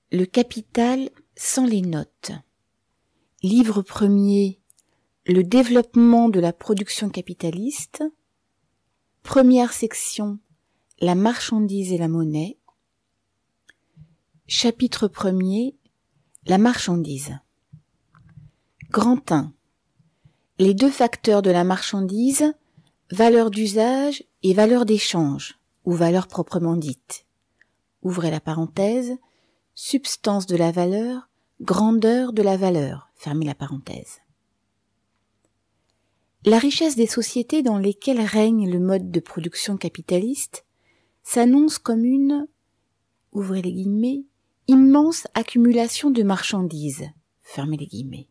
Le capital sans les notes. Livre premier, le développement de la production capitaliste. Première section, la marchandise et la monnaie. Chapitre premier, la marchandise. Grand 1. Les deux facteurs de la marchandise, valeur d'usage et valeur d'échange, ou valeur proprement dite. Ouvrez la parenthèse. Substance de la valeur, grandeur de la valeur, fermez la parenthèse. La richesse des sociétés dans lesquelles règne le mode de production capitaliste s'annonce comme une, ouvrez les guillemets, immense accumulation de marchandises, fermez les guillemets.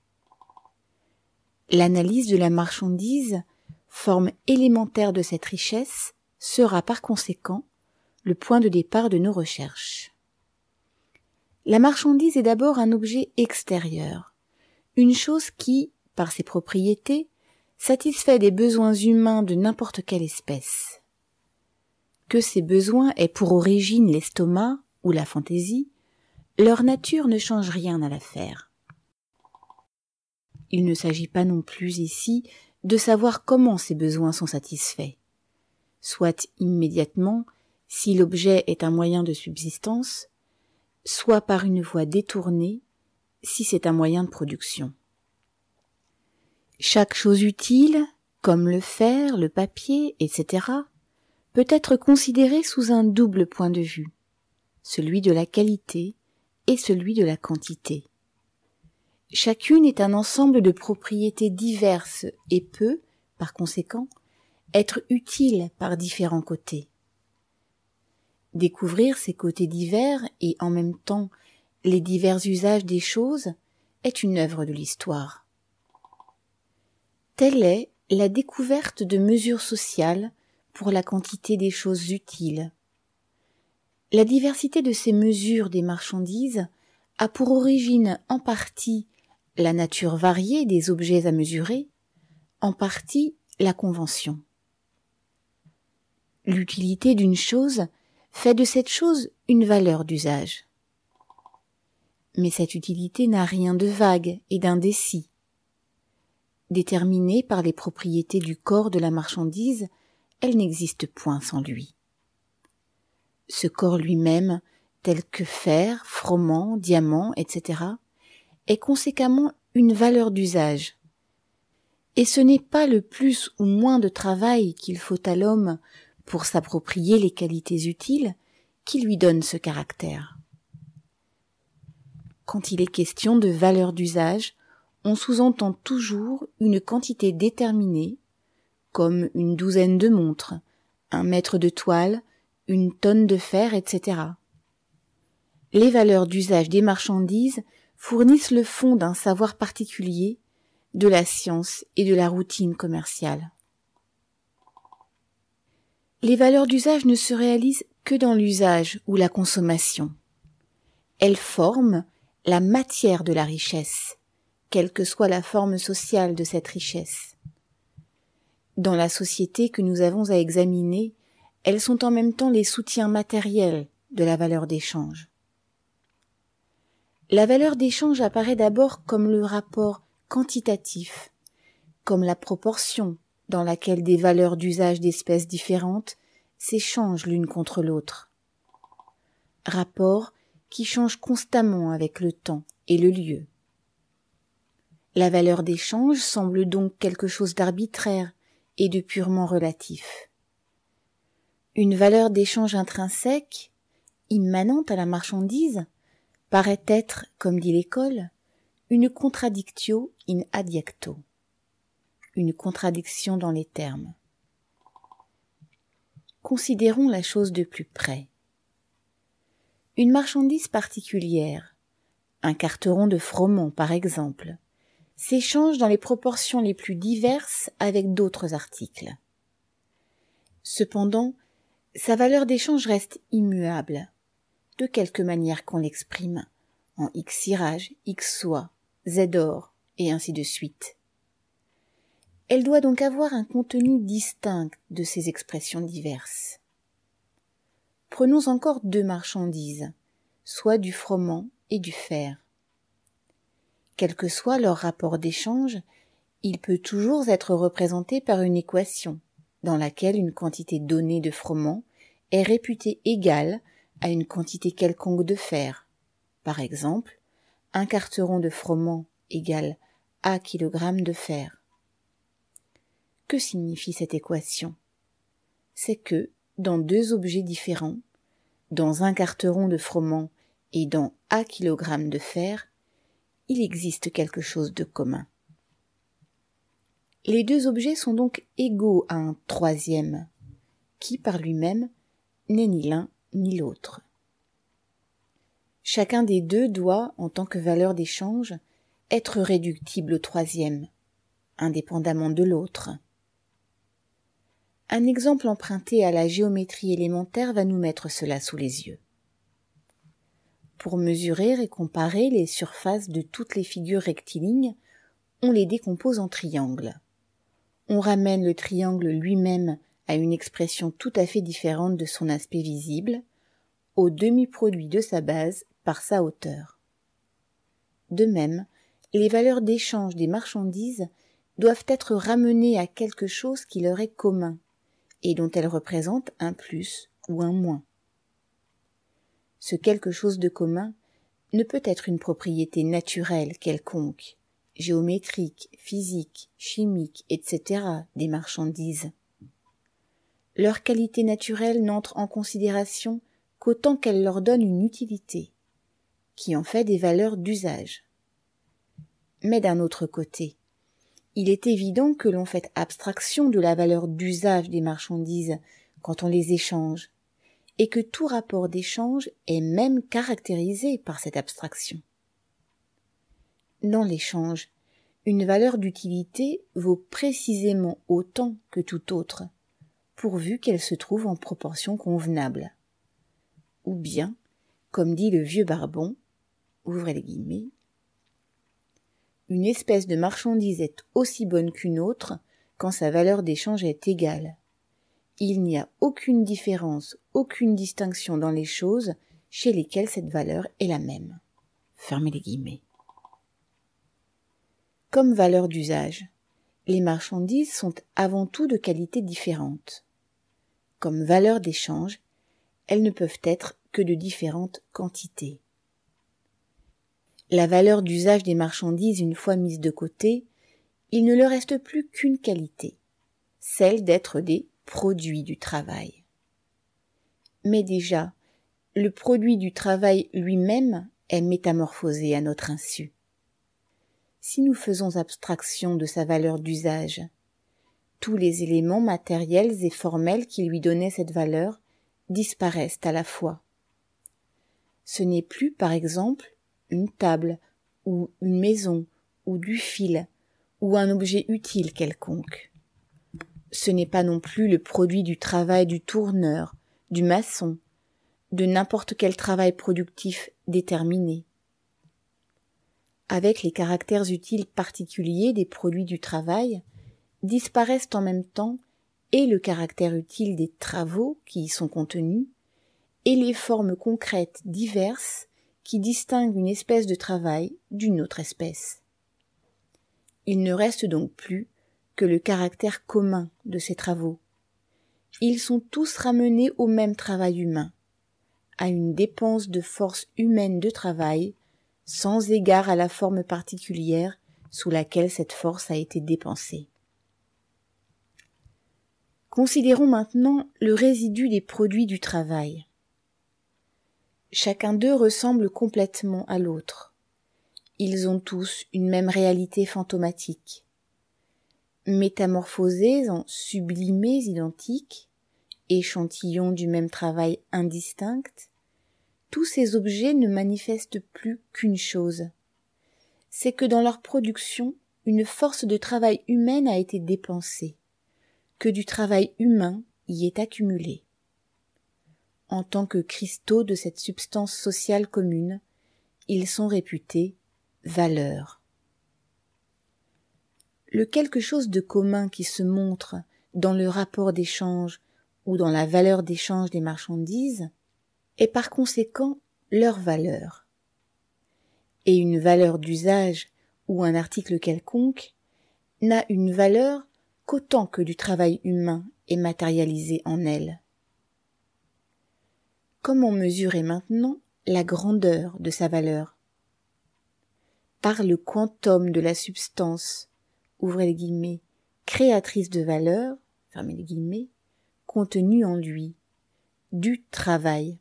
L'analyse de la marchandise, forme élémentaire de cette richesse, sera par conséquent le point de départ de nos recherches. La marchandise est d'abord un objet extérieur, une chose qui, par ses propriétés, satisfait des besoins humains de n'importe quelle espèce. Que ces besoins aient pour origine l'estomac ou la fantaisie, leur nature ne change rien à l'affaire. Il ne s'agit pas non plus ici de savoir comment ces besoins sont satisfaits, soit immédiatement, si l'objet est un moyen de subsistance, soit par une voie détournée, si c'est un moyen de production. Chaque chose utile, comme le fer, le papier, etc., peut être considérée sous un double point de vue, celui de la qualité et celui de la quantité. Chacune est un ensemble de propriétés diverses et peut, par conséquent, être utile par différents côtés. Découvrir ces côtés divers et en même temps les divers usages des choses est une œuvre de l'histoire. Telle est la découverte de mesures sociales pour la quantité des choses utiles. La diversité de ces mesures des marchandises a pour origine en partie la nature variée des objets à mesurer, en partie la convention. L'utilité d'une chose fait de cette chose une valeur d'usage. Mais cette utilité n'a rien de vague et d'indécis. Déterminée par les propriétés du corps de la marchandise, elle n'existe point sans lui. Ce corps lui-même, tel que fer, froment, diamant, etc., est conséquemment une valeur d'usage. Et ce n'est pas le plus ou moins de travail qu'il faut à l'homme pour s'approprier les qualités utiles qui lui donnent ce caractère. Quand il est question de valeur d'usage, on sous-entend toujours une quantité déterminée, comme une douzaine de montres, un mètre de toile, une tonne de fer, etc. Les valeurs d'usage des marchandises fournissent le fond d'un savoir particulier, de la science et de la routine commerciale. Les valeurs d'usage ne se réalisent que dans l'usage ou la consommation. Elles forment la matière de la richesse, quelle que soit la forme sociale de cette richesse. Dans la société que nous avons à examiner, elles sont en même temps les soutiens matériels de la valeur d'échange. La valeur d'échange apparaît d'abord comme le rapport quantitatif, comme la proportion dans laquelle des valeurs d'usage d'espèces différentes s'échangent l'une contre l'autre. Rapport qui change constamment avec le temps et le lieu. La valeur d'échange semble donc quelque chose d'arbitraire et de purement relatif. Une valeur d'échange intrinsèque, immanente à la marchandise, paraît être, comme dit l'école, une contradictio in adjecto, une contradiction dans les termes. Considérons la chose de plus près. Une marchandise particulière, un carteron de froment par exemple, s'échange dans les proportions les plus diverses avec d'autres articles. Cependant, sa valeur d'échange reste immuable, de quelque manière qu'on l'exprime, en X cirage, X soie, Z or, et ainsi de suite. Elle doit donc avoir un contenu distinct de ces expressions diverses. Prenons encore deux marchandises, soit du froment et du fer. Quel que soit leur rapport d'échange, il peut toujours être représenté par une équation, dans laquelle une quantité donnée de froment est réputée égale à une quantité quelconque de fer. Par exemple, un quarteron de froment égale A kg de fer. Que signifie cette équation? C'est que, dans deux objets différents, dans un quarteron de froment et dans A kg de fer, il existe quelque chose de commun. Les deux objets sont donc égaux à un troisième, qui par lui-même n'est ni l'un ni l'autre. Chacun des deux doit, en tant que valeur d'échange, être réductible au troisième, indépendamment de l'autre. Un exemple emprunté à la géométrie élémentaire va nous mettre cela sous les yeux. Pour mesurer et comparer les surfaces de toutes les figures rectilignes, on les décompose en triangles. On ramène le triangle lui-même à une expression tout à fait différente de son aspect visible, au demi-produit de sa base par sa hauteur. De même, les valeurs d'échange des marchandises doivent être ramenées à quelque chose qui leur est commun, et dont elles représentent un plus ou un moins. Ce quelque chose de commun ne peut être une propriété naturelle quelconque, géométrique, physique, chimique, etc. des marchandises. Leur qualité naturelle n'entre en considération qu'autant qu'elle leur donne une utilité, qui en fait des valeurs d'usage. Mais d'un autre côté, il est évident que l'on fait abstraction de la valeur d'usage des marchandises quand on les échange, et que tout rapport d'échange est même caractérisé par cette abstraction. Dans l'échange, une valeur d'utilité vaut précisément autant que tout autre, pourvu qu'elle se trouve en proportion convenable. Ou bien, comme dit le vieux Barbon, ouvrez les guillemets, une espèce de marchandise est aussi bonne qu'une autre quand sa valeur d'échange est égale. Il n'y a aucune différence, aucune distinction dans les choses chez lesquelles cette valeur est la même. Fermez les guillemets. Comme valeur d'usage, les marchandises sont avant tout de qualité différente. Comme valeur d'échange, elles ne peuvent être que de différentes quantités. La valeur d'usage des marchandises une fois mise de côté, il ne leur reste plus qu'une qualité, celle d'être des produits du travail. Mais déjà, le produit du travail lui-même est métamorphosé à notre insu. Si nous faisons abstraction de sa valeur d'usage, tous les éléments matériels et formels qui lui donnaient cette valeur disparaissent à la fois. Ce n'est plus, par exemple, une table, ou une maison, ou du fil, ou un objet utile quelconque. Ce n'est pas non plus le produit du travail du tourneur, du maçon, de n'importe quel travail productif déterminé. Avec les caractères utiles particuliers des produits du travail, disparaissent en même temps et le caractère utile des travaux qui y sont contenus, et les formes concrètes diverses qui distinguent une espèce de travail d'une autre espèce. Il ne reste donc plus que le caractère commun de ces travaux. Ils sont tous ramenés au même travail humain, à une dépense de force humaine de travail, sans égard à la forme particulière sous laquelle cette force a été dépensée. Considérons maintenant le résidu des produits du travail. Chacun d'eux ressemble complètement à l'autre. Ils ont tous une même réalité fantomatique. Métamorphosés en sublimés identiques, échantillons du même travail indistinct, tous ces objets ne manifestent plus qu'une chose. C'est que dans leur production, une force de travail humaine a été dépensée, que du travail humain y est accumulé. En tant que cristaux de cette substance sociale commune, ils sont réputés valeurs. Le quelque chose de commun qui se montre dans le rapport d'échange ou dans la valeur d'échange des marchandises est par conséquent leur valeur. Et une valeur d'usage ou un article quelconque n'a une valeur qu'autant que du travail humain est matérialisé en elle. Comment mesurer maintenant la grandeur de sa valeur? Par le quantum de la substance, ouvrez les guillemets, créatrice de valeur, fermez les guillemets, contenue en lui, du travail.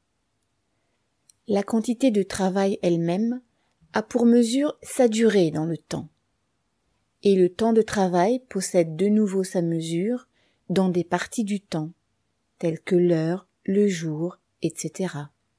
La quantité de travail elle-même a pour mesure sa durée dans le temps. Et le temps de travail possède de nouveau sa mesure dans des parties du temps, telles que l'heure, le jour, etc.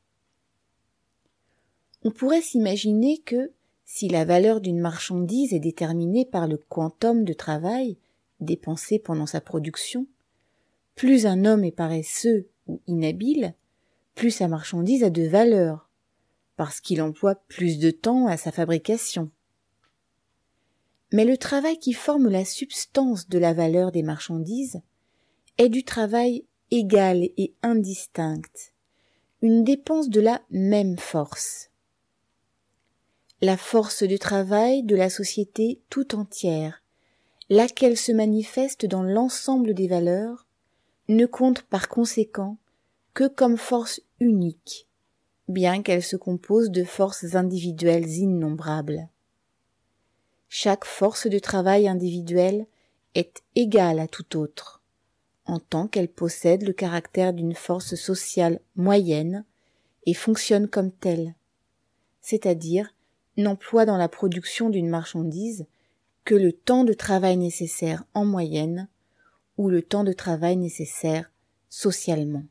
On pourrait s'imaginer que, si la valeur d'une marchandise est déterminée par le quantum de travail dépensé pendant sa production, plus un homme est paresseux ou inhabile, plus sa marchandise a de valeur, parce qu'il emploie plus de temps à sa fabrication. Mais le travail qui forme la substance de la valeur des marchandises est du travail égal et indistinct, une dépense de la même force. La force du travail de la société tout entière, laquelle se manifeste dans l'ensemble des valeurs, ne compte par conséquent que comme force unique, bien qu'elle se compose de forces individuelles innombrables. Chaque force de travail individuelle est égale à toute autre, en tant qu'elle possède le caractère d'une force sociale moyenne et fonctionne comme telle, c'est-à-dire n'emploie dans la production d'une marchandise que le temps de travail nécessaire en moyenne ou le temps de travail nécessaire socialement.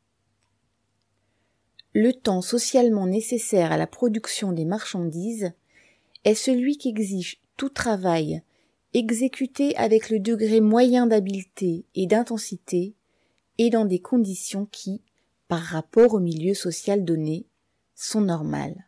Le temps socialement nécessaire à la production des marchandises est celui qu'exige tout travail exécuté avec le degré moyen d'habileté et d'intensité et dans des conditions qui, par rapport au milieu social donné, sont normales.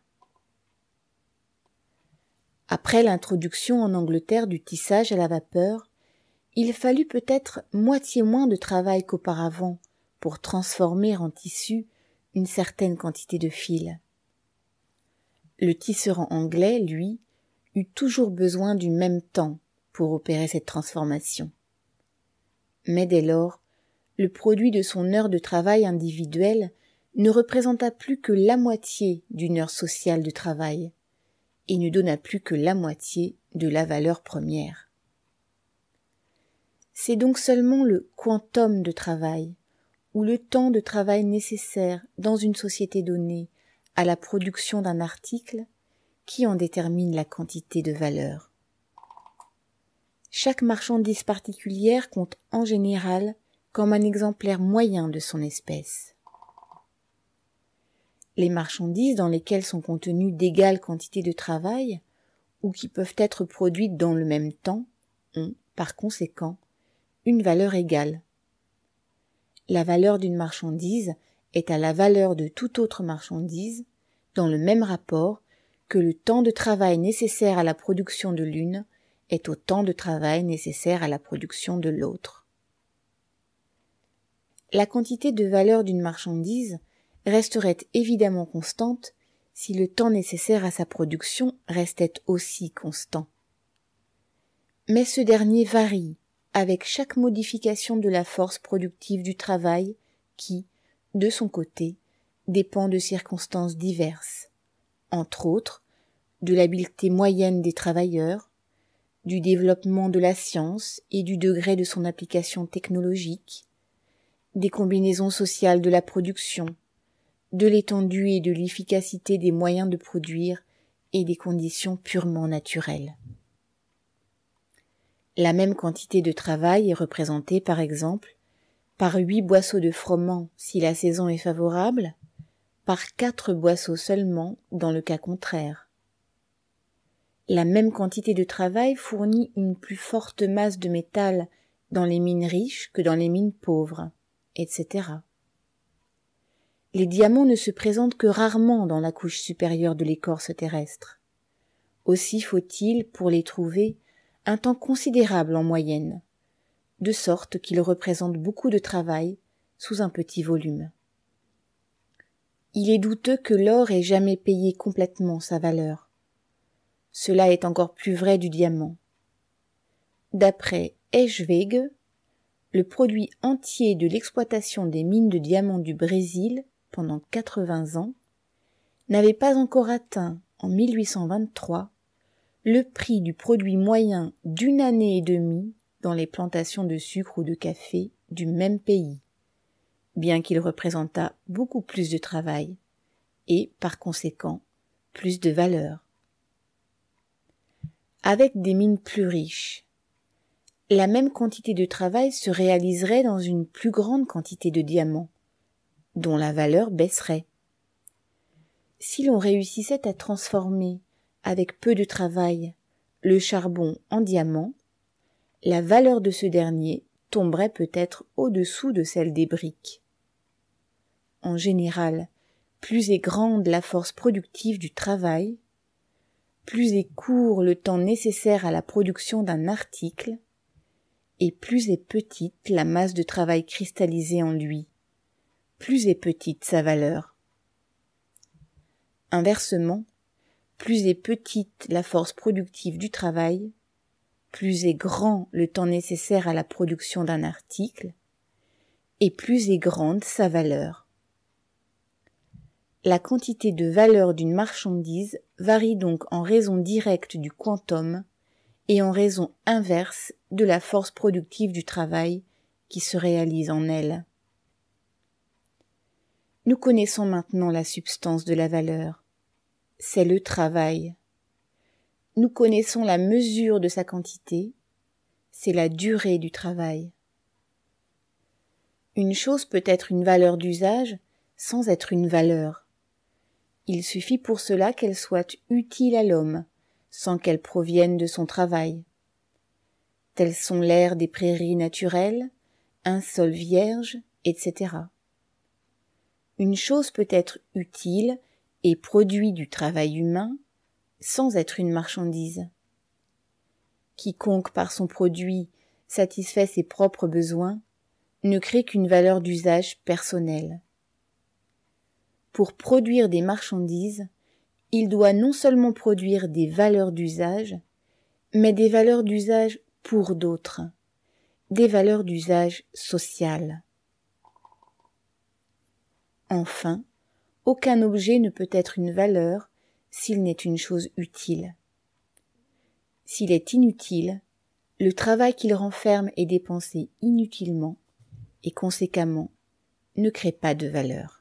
Après l'introduction en Angleterre du tissage à la vapeur, il fallut peut-être moitié moins de travail qu'auparavant pour transformer en tissu une certaine quantité de fil. Le tisserand anglais, lui, eut toujours besoin du même temps pour opérer cette transformation. Mais dès lors, le produit de son heure de travail individuelle ne représenta plus que la moitié d'une heure sociale de travail et ne donna plus que la moitié de la valeur première. C'est donc seulement le quantum de travail, ou le temps de travail nécessaire dans une société donnée à la production d'un article, qui en détermine la quantité de valeur. Chaque marchandise particulière compte en général comme un exemplaire moyen de son espèce. Les marchandises dans lesquelles sont contenues d'égales quantités de travail, ou qui peuvent être produites dans le même temps, ont, par conséquent, une valeur égale. La valeur d'une marchandise est à la valeur de toute autre marchandise, dans le même rapport que le temps de travail nécessaire à la production de l'une est au temps de travail nécessaire à la production de l'autre. La quantité de valeur d'une marchandise resterait évidemment constante si le temps nécessaire à sa production restait aussi constant. Mais ce dernier varie avec chaque modification de la force productive du travail qui, de son côté, dépend de circonstances diverses, entre autres, de l'habileté moyenne des travailleurs, du développement de la science et du degré de son application technologique, des combinaisons sociales de la production, de l'étendue et de l'efficacité des moyens de produire et des conditions purement naturelles. La même quantité de travail est représentée, par exemple, par 8 boisseaux de froment si la saison est favorable, par 4 boisseaux seulement dans le cas contraire. La même quantité de travail fournit une plus forte masse de métal dans les mines riches que dans les mines pauvres, etc. Les diamants ne se présentent que rarement dans la couche supérieure de l'écorce terrestre. Aussi faut-il, pour les trouver, un temps considérable en moyenne, de sorte qu'ils représentent beaucoup de travail sous un petit volume. Il est douteux que l'or ait jamais payé complètement sa valeur. Cela est encore plus vrai du diamant. D'après Eschwege, le produit entier de l'exploitation des mines de diamants du Brésil pendant 80 ans n'avait pas encore atteint, en 1823, le prix du produit moyen d'une année et demie dans les plantations de sucre ou de café du même pays, bien qu'il représentât beaucoup plus de travail et, par conséquent, plus de valeur. Avec des mines plus riches, la même quantité de travail se réaliserait dans une plus grande quantité de diamants, dont la valeur baisserait. Si l'on réussissait à transformer, avec peu de travail, le charbon en diamant, la valeur de ce dernier tomberait peut-être au-dessous de celle des briques. En général, plus est grande la force productive du travail, plus est court le temps nécessaire à la production d'un article, et plus est petite la masse de travail cristallisée en lui, plus est petite sa valeur. Inversement, plus est petite la force productive du travail, plus est grand le temps nécessaire à la production d'un article, et plus est grande sa valeur. La quantité de valeur d'une marchandise varie donc en raison directe du quantum et en raison inverse de la force productive du travail qui se réalise en elle. Nous connaissons maintenant la substance de la valeur. C'est le travail. Nous connaissons la mesure de sa quantité. C'est la durée du travail. Une chose peut être une valeur d'usage sans être une valeur. Il suffit pour cela qu'elle soit utile à l'homme, sans qu'elle provienne de son travail. Tels sont l'air des prairies naturelles, un sol vierge, etc. Une chose peut être utile et produit du travail humain sans être une marchandise. Quiconque par son produit satisfait ses propres besoins ne crée qu'une valeur d'usage personnelle. Pour produire des marchandises, il doit non seulement produire des valeurs d'usage, mais des valeurs d'usage pour d'autres, des valeurs d'usage social. Enfin, aucun objet ne peut être une valeur s'il n'est une chose utile. S'il est inutile, le travail qu'il renferme est dépensé inutilement et conséquemment ne crée pas de valeur.